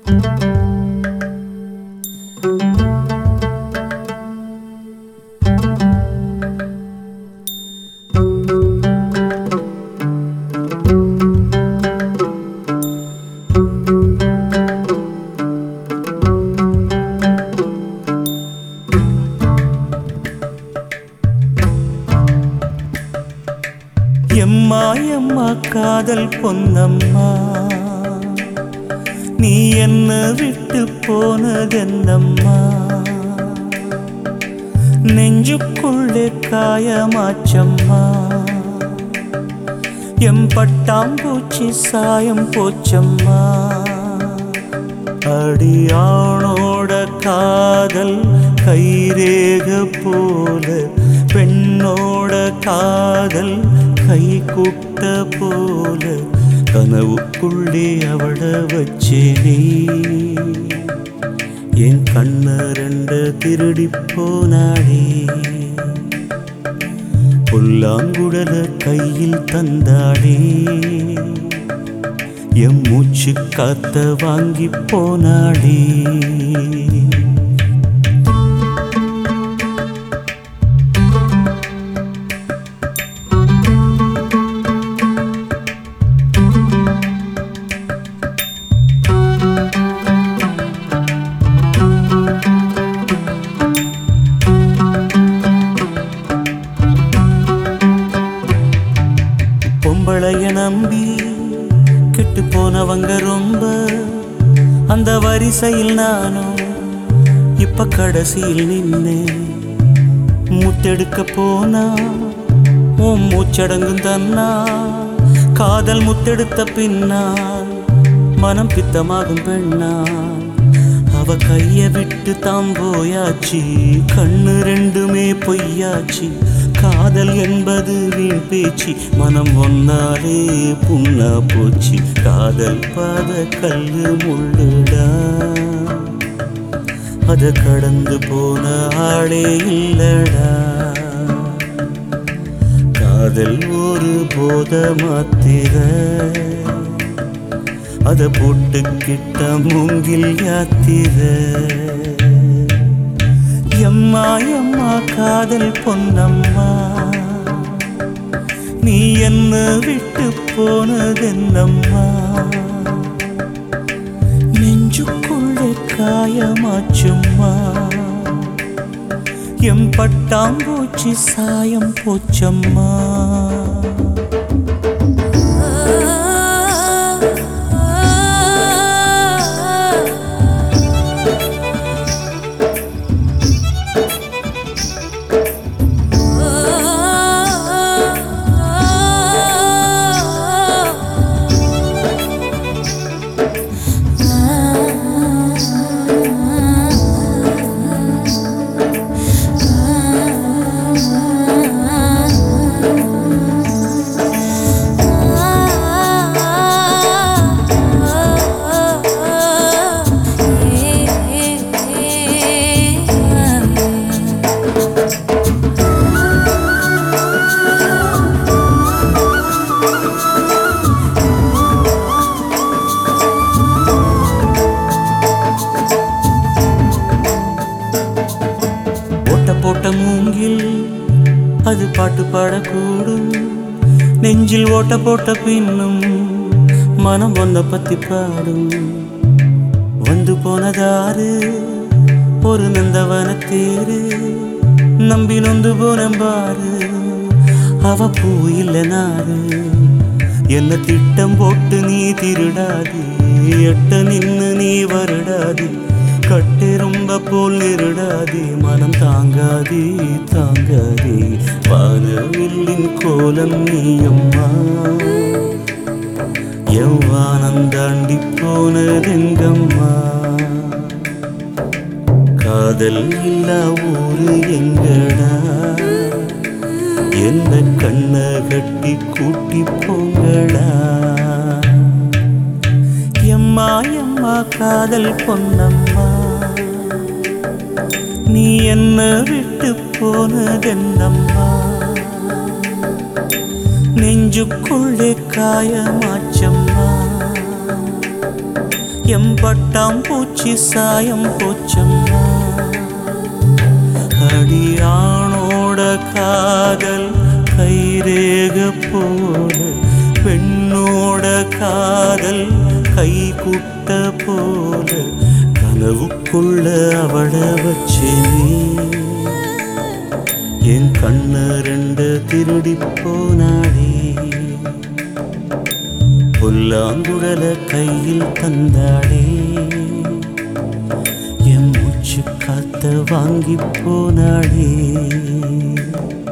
எம்மா எம்மா காதல் பொன்னம்மா, நீ என்ன விட்டு போனதென்னம்மா? நெஞ்சுக்குள்ளே காயமாச்சம்மா, எம் பட்டாம்பூச்சி சாயம் போச்சம்மா. அடியானோட காதல் கைரேக போல, பெண்ணோட காதல் கை கூட்ட போல, கனவுக்குள்ளே அவள வச்சேனே. என் கண்ண ரெண்டு திருடி போனாளே, புல்லாங்குழல கையில் தந்தாளே. எம் மூச்சு காத்த வாங்கி போனாளே. பொம்பளைய நம்பி கெட்டு போனவங்க ரொம்ப, அந்த வரிசையில் நானும் இப்ப கடைசியில் நின்னு. முத்தெடுக்க போனா உன் மூச்சடங்கும் தன்னா, காதல் முத்தெடுத்த பின்னால் மனம் பித்தமாகும் பெண்ணா. அவ கைய விட்டு தாம் போயாச்சு, கண்ணு ரெண்டுமே பொய்யாச்சு. காதல் என்பது வீண் பேச்சு, மனம் ஒன்னாலே புண்ணா போச்சு. காதல் பாத கல்லு முள்ளுடா, அத கடந்து போன ஆளே இல்லடா. காதல் ஒரு போத மாத்திர, அத போட்டுக்கிட்ட மூங்கில் யாத்திர. எம்மா எம்மா காதல் பொன்னம்மா, நீ என்ன விட்டு போனதென்னம்மா? நெஞ்சுக்குள்ளே காயமாச்சும்மா, எம் பட்டாம்பூச்சி சாயம் போச்சம்மா. போட்ட மூங்கில் அது பாட்டு பாடக்கூடும், நெஞ்சில் ஓட்ட போட்ட பின்னும் மனம் ஒன்ன பத்தி பாடும். வந்து போனதாரு ஒரு நந்தவன தேரு, நம்பி நொந்து போனம்பாரு. அவ பூ இல்ல நாரு, என்ன திட்டம் போட்டு நீ திருடாது, எட்ட நின்னு நீ வருடாது. கட்டெரும்ப போல் நிருடாதே, மனம் தாங்காதே தாங்காதே. வானவில்லின் கோலம் நீயம்மா, எவ்வானம் தாண்டி போனதெங்கம்மா. காதல் இல்லா ஊரு எங்கடா, என்ன கண்ண கட்டி கூட்டி போங்கடா. எம்மா எம்மா காதல் பொன்னம்மா, நீ என்ன விட்டு போனதென்னம்மா? நெஞ்சுக்குள்ளே காயமாச்சம்மா, எம்பட்டாம் பூச்சி சாயம் போச்சம்மா. அடியானோட காதல் கைரேக போல, பெண்ணோட காதல் கை குட்ட போல, கனவுக்குள்ள அவள வச்சேனே. என் கண்ண ரெண்டு திருடி போனாடே, புல்லாங்குழல கையில் தந்தாடே, என் மூச்சு காத்த வாங்கி போனாடே.